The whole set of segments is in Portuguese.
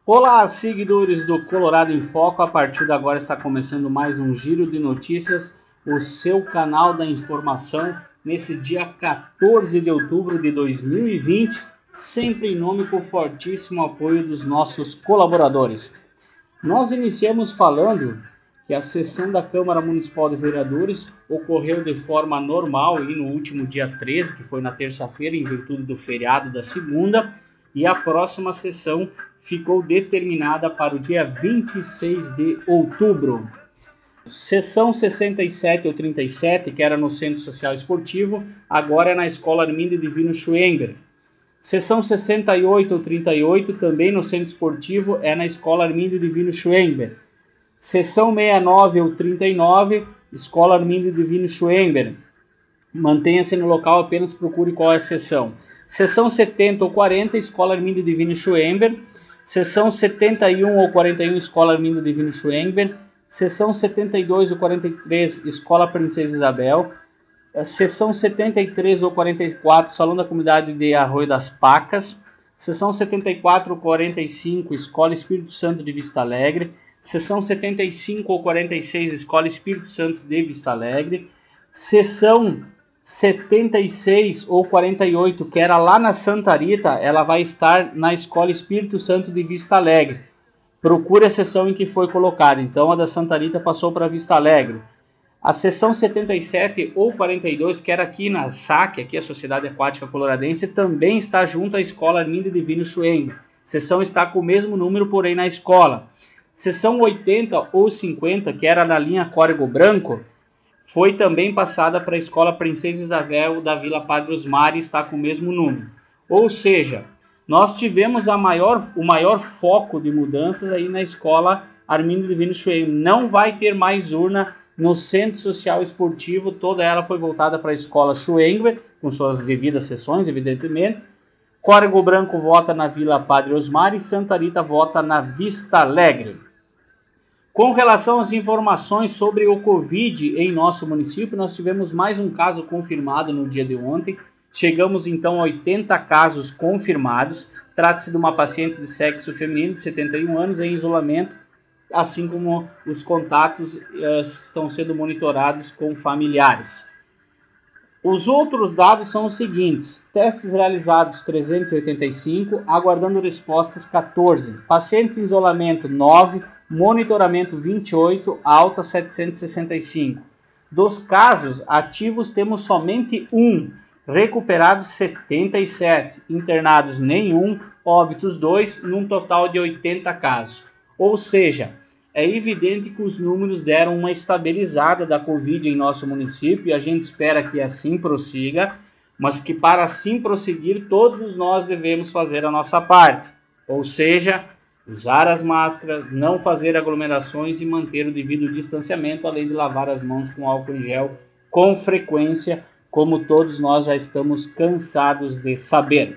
Olá, seguidores do Colorado em Foco. A partir de agora está começando mais um Giro de Notícias, o seu canal da informação, nesse dia 14 de outubro de 2020, sempre em nome com fortíssimo apoio dos nossos colaboradores. Nós iniciamos falando que a sessão da Câmara Municipal de Vereadores ocorreu de forma normal e no último dia 13, que foi na terça-feira, em virtude do feriado da segunda, e a próxima sessão ficou determinada para o dia 26 de outubro. Sessão 67 ou 37, que era no Centro Social Esportivo, agora é na Escola Armindo Divino Schwenber. Sessão 68 ou 38, também no Centro Esportivo, é na Escola Armindo Divino Schwenber. Sessão 69 ou 39, Escola Armindo Divino Schwenber. Mantenha-se no local, apenas procure qual é a sessão. Sessão 70 ou 40, Escola Armindo Divino Schwenber. Sessão 71 ou 41, Escola Armindo Divino Schwenber. Sessão 72 ou 43, Escola Princesa Isabel. Sessão 73 ou 44, Salão da Comunidade de Arroio das Pacas. Sessão 74 ou 45, Escola Espírito Santo de Vista Alegre. Sessão 75 ou 46, Escola Espírito Santo de Vista Alegre. Sessão 76 ou 48, que era lá na Santa Rita, ela vai estar na Escola Espírito Santo de Vista Alegre. Procure a sessão em que foi colocada. Então a da Santa Rita passou para Vista Alegre. A sessão 77 ou 42, que era aqui na SAC, aqui a Sociedade Aquática Coloradense, também está junto à Escola Armindo Divino Schwenber. A sessão está com o mesmo número, porém na escola. Sessão 80 ou 50, que era na linha Córrego Branco, foi também passada para a Escola Princesa Isabel da Vila Padre Osmar e está com o mesmo número. Ou seja, nós tivemos o maior foco de mudanças aí na Escola Armindo Divino Schwenber. Não vai ter mais urna no Centro Social Esportivo, toda ela foi voltada para a Escola Schwenber, com suas devidas sessões, evidentemente. Córrego Branco vota na Vila Padre Osmar e Santa Rita vota na Vista Alegre. Com relação às informações sobre o Covid em nosso município, nós tivemos mais um caso confirmado no dia de ontem. Chegamos então a 80 casos confirmados. Trata-se de uma paciente de sexo feminino de 71 anos em isolamento, assim como os contatos estão sendo monitorados com familiares. Os outros dados são os seguintes: testes realizados 385, aguardando respostas 14, pacientes em isolamento 9, monitoramento 28, alta 765. Dos casos ativos temos somente 1, recuperados 77, internados nenhum, óbitos 2, num total de 80 casos. Ou seja, é evidente que os números deram uma estabilizada da Covid em nosso município e a gente espera que assim prossiga, mas que para assim prosseguir todos nós devemos fazer a nossa parte, ou seja, usar as máscaras, não fazer aglomerações e manter o devido distanciamento, além de lavar as mãos com álcool em gel com frequência, como todos nós já estamos cansados de saber.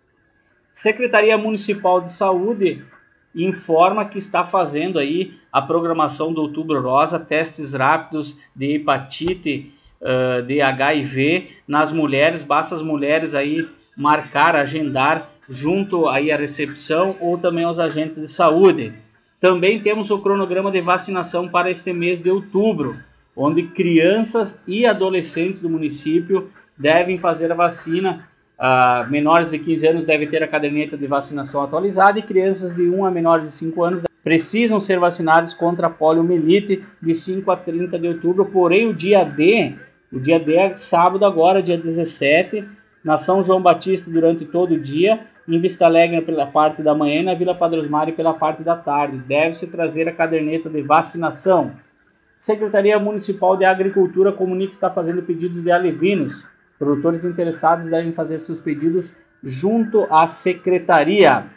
Secretaria Municipal de Saúde informa que está fazendo aí a programação do Outubro Rosa, testes rápidos de hepatite, de HIV nas mulheres. Basta as mulheres aí marcar, agendar junto aí à recepção ou também aos agentes de saúde. Também temos o cronograma de vacinação para este mês de outubro, onde crianças e adolescentes do município devem fazer a vacina. Menores de 15 anos devem ter a caderneta de vacinação atualizada e crianças de 1 a menores de 5 anos precisam ser vacinadas contra a poliomielite de 5 a 30 de outubro. Porém, o dia D é sábado agora, dia 17, na São João Batista durante todo o dia, em Vista Alegre pela parte da manhã e na Vila Padre Osmar pela parte da tarde. Deve-se trazer a caderneta de vacinação. Secretaria Municipal de Agricultura comunica que está fazendo pedidos de alevinos. Produtores interessados devem fazer seus pedidos junto à secretaria.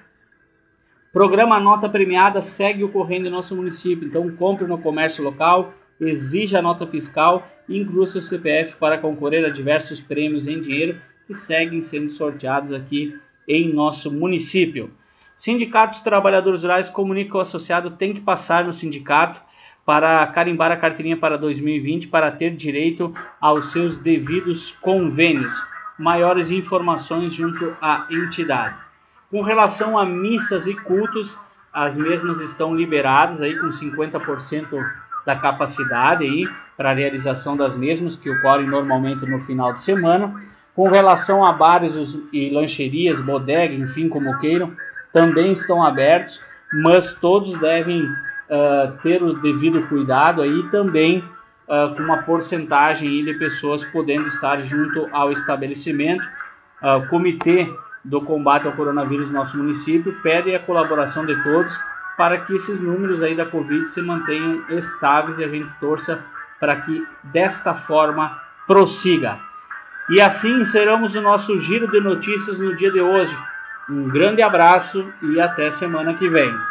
Programa Nota Premiada segue ocorrendo em nosso município. Então compre no comércio local, exija a nota fiscal e inclua seu CPF para concorrer a diversos prêmios em dinheiro que seguem sendo sorteados aqui em nosso município. Sindicatos Trabalhadores Rurais comunicam que o associado tem que passar no sindicato para carimbar a carteirinha para 2020 para ter direito aos seus devidos convênios. Maiores informações junto à entidade. Com relação a missas e cultos, as mesmas estão liberadas aí com 50% da capacidade aí para a realização das mesmas, que ocorrem normalmente no final de semana. Com relação a bares e lancherias, bodega, enfim, como queiram, também estão abertos, mas todos devem ter o devido cuidado aí também, com uma porcentagem aí de pessoas podendo estar junto ao estabelecimento. O Comitê do Combate ao Coronavírus do nosso município pede a colaboração de todos para que esses números aí da Covid se mantenham estáveis e a gente torça para que desta forma prossiga. E assim encerramos o nosso giro de notícias no dia de hoje. Um grande abraço e até semana que vem.